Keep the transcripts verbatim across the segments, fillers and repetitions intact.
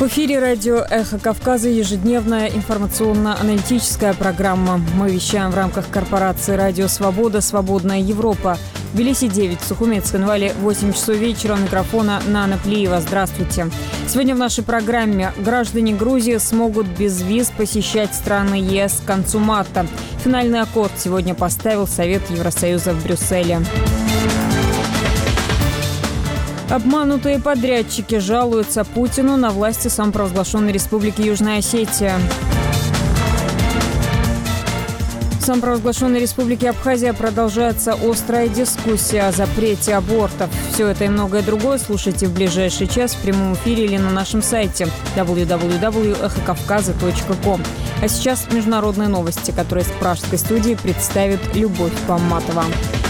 эфире радио «Эхо Кавказа» ежедневная информационно-аналитическая программа. Мы вещаем в рамках корпорации «Радио Свобода. Свободная Европа». В Тбилиси девять, в Сухумецкой-Нвале восемь часов вечера. У микрофона Нана Плиева. Здравствуйте. Сегодня в нашей программе граждане Грузии смогут без виз посещать страны ЕС к концу марта. Финальный аккорд сегодня поставил Совет Евросоюза в Брюсселе. Обманутые подрядчики жалуются Путину на власти самопровозглашенной Республики Южная Осетия. В самопровозглашенной Республике Абхазия продолжается острая дискуссия о запрете абортов. Все это и многое другое слушайте в ближайший час в прямом эфире или на нашем сайте дабл ю дабл ю дабл ю точка эхо кавказа точка ком. А сейчас международные новости, которые с пражской студии представит Любовь Памматова.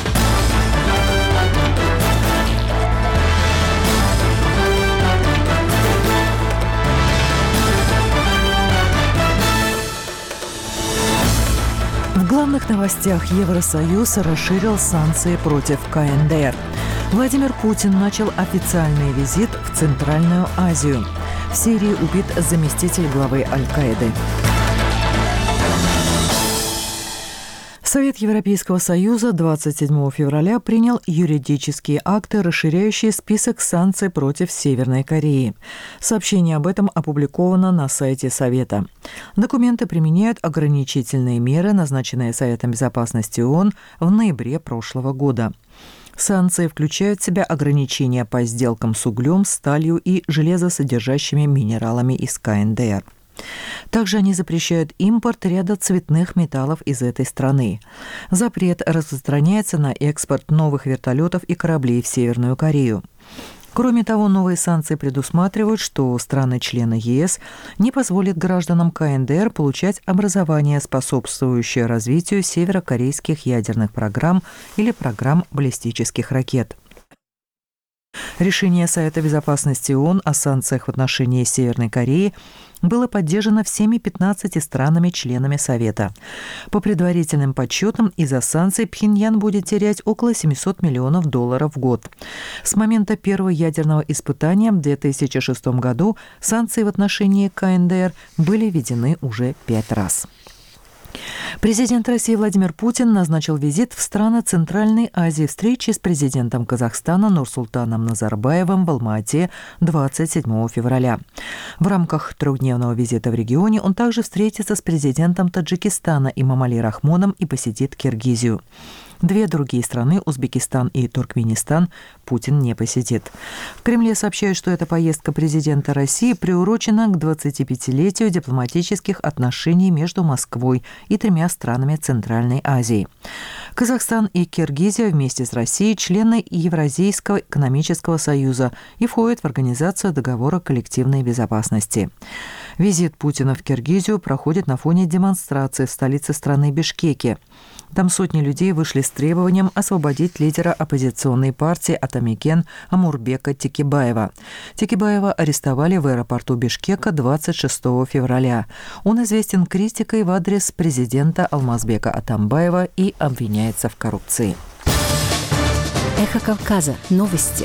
В главных новостях: Евросоюз расширил санкции против ка эн дэ эр. Владимир Путин начал официальный визит в Центральную Азию. В Сирии убит заместитель главы Аль-Каиды. Совет Европейского Союза двадцать седьмого февраля принял юридические акты, расширяющие список санкций против Северной Кореи. Сообщение об этом опубликовано на сайте Совета. Документы применяют ограничительные меры, назначенные Советом Безопасности ООН в ноябре прошлого года. Санкции включают в себя ограничения по сделкам с углем, сталью и железосодержащими минералами из ка эн дэ эр. Также они запрещают импорт ряда цветных металлов из этой страны. Запрет распространяется на экспорт новых вертолетов и кораблей в Северную Корею. Кроме того, новые санкции предусматривают, что страны-члены ЕС не позволят гражданам ка эн дэ эр получать образование, способствующее развитию северокорейских ядерных программ или программ баллистических ракет. Решение Совета Безопасности ООН о санкциях в отношении Северной Кореи было поддержано всеми пятнадцатью странами-членами Совета. По предварительным подсчетам, из-за санкций Пхеньян будет терять около семьсот миллионов долларов в год. С момента первого ядерного испытания в две тысячи шестом году санкции в отношении ка эн дэ эр были введены уже пять раз. Президент России Владимир Путин назначил визит в страны Центральной Азии. Встречи с президентом Казахстана Нурсултаном Назарбаевым в Алма-Ате двадцать седьмого февраля. В рамках трехдневного визита в регионе он также встретится с президентом Таджикистана Имомали Рахмоном и посетит Киргизию. Две другие страны, Узбекистан и Туркменистан, Путин не посетит. В Кремле сообщают, что эта поездка президента России приурочена к двадцатипятилетию дипломатических отношений между Москвой и тремя странами Центральной Азии. Казахстан и Киргизия вместе с Россией члены Евразийского экономического союза и входят в Организацию договора коллективной безопасности. Визит Путина в Киргизию проходит на фоне демонстрации в столице страны Бишкеке. Там сотни людей вышли с требованием освободить лидера оппозиционной партии Атамекен Амурбека Текебаева. Текебаева арестовали в аэропорту Бишкека двадцать шестого февраля. Он известен критикой в адрес президента Алмазбека Атамбаева и обвиняется в коррупции. Эхо Кавказа. Новости.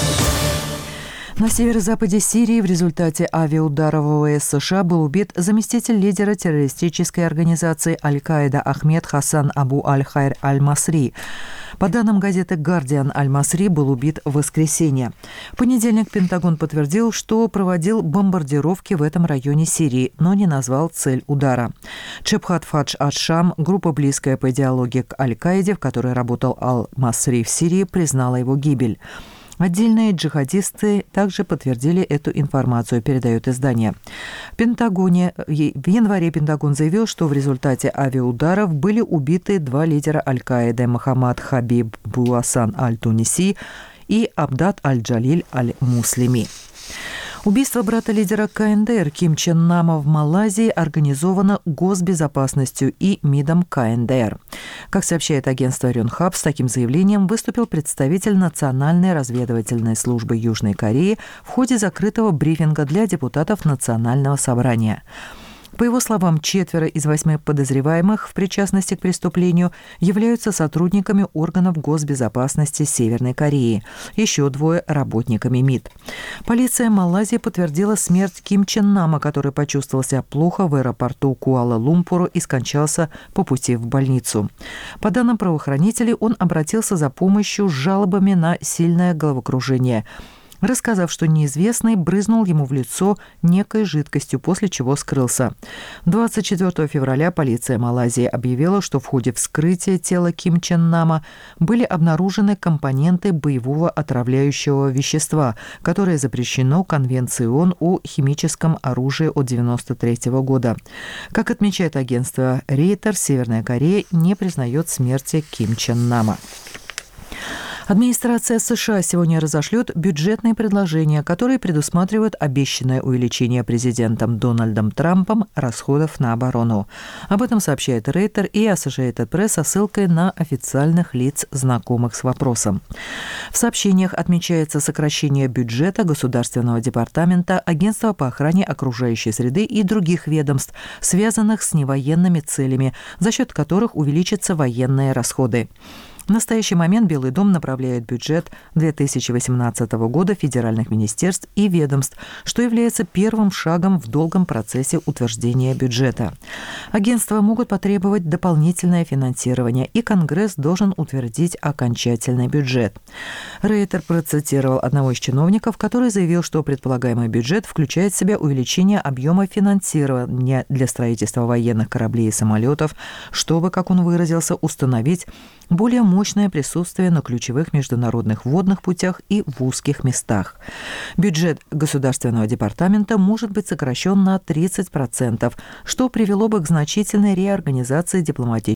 На северо-западе Сирии в результате авиаударов вэ вэ эс США был убит заместитель лидера террористической организации Аль-Каида Ахмед Хасан Абу Аль-Хайр Аль-Масри. По данным газеты «Гардиан», Аль-Масри был убит в воскресенье. В понедельник Пентагон подтвердил, что проводил бомбардировки в этом районе Сирии, но не назвал цель удара. Чебхат Фадж ат-Шам, группа, близкая по идеологии к Аль-Каиде, в которой работал Аль-Масри в Сирии, признала его гибель. Отдельные джихадисты также подтвердили эту информацию, передает издание. В Пентагоне в январе Пентагон заявил, что в результате авиаударов были убиты два лидера Аль-Каиды – Мохаммад Хабиб Буасан Аль-Туниси и Абдат Аль-Джалиль Аль-Муслими. Убийство брата лидера ка эн дэ эр Ким Чен Нама в Малайзии организовано Госбезопасностью и МИДом ка эн дэ эр. Как сообщает агентство Рёнхаб, с таким заявлением выступил представитель Национальной разведывательной службы Южной Кореи в ходе закрытого брифинга для депутатов Национального собрания. По его словам, четверо из восьми подозреваемых в причастности к преступлению являются сотрудниками органов госбезопасности Северной Кореи. Еще двое – работниками МИД. Полиция Малайзии подтвердила смерть Ким Чен Нама, который почувствовал себя плохо в аэропорту Куала-Лумпура и скончался по пути в больницу. По данным правоохранителей, он обратился за помощью с жалобами на сильное головокружение, рассказав, что неизвестный брызнул ему в лицо некой жидкостью, после чего скрылся. двадцать четвёртого февраля полиция Малайзии объявила, что в ходе вскрытия тела Ким Чен Нама были обнаружены компоненты боевого отравляющего вещества, которое запрещено Конвенцией ООН о химическом оружии от девяносто третьего года. Как отмечает агентство Reuters, Северная Корея не признает смерти Ким Чен Нама. Администрация США сегодня разошлет бюджетные предложения, которые предусматривают обещанное увеличение президентом Дональдом Трампом расходов на оборону. Об этом сообщает Reuters и Associated Press со ссылкой на официальных лиц, знакомых с вопросом. В сообщениях отмечается сокращение бюджета Государственного департамента, Агентства по охране окружающей среды и других ведомств, связанных с невоенными целями, за счет которых увеличатся военные расходы. В настоящий момент Белый дом направляет бюджет две тысячи восемнадцатого года федеральных министерств и ведомств, что является первым шагом в долгом процессе утверждения бюджета. Агентства могут потребовать дополнительное финансирование, и Конгресс должен утвердить окончательный бюджет. Рейтер процитировал одного из чиновников, который заявил, что предполагаемый бюджет включает в себя увеличение объема финансирования для строительства военных кораблей и самолетов, чтобы, как он выразился, установить более мощное присутствие на ключевых международных водных путях и в узких местах. Бюджет Государственного департамента может быть сокращен на тридцать процентов, что привело бы к значительной реорганизации дипломатических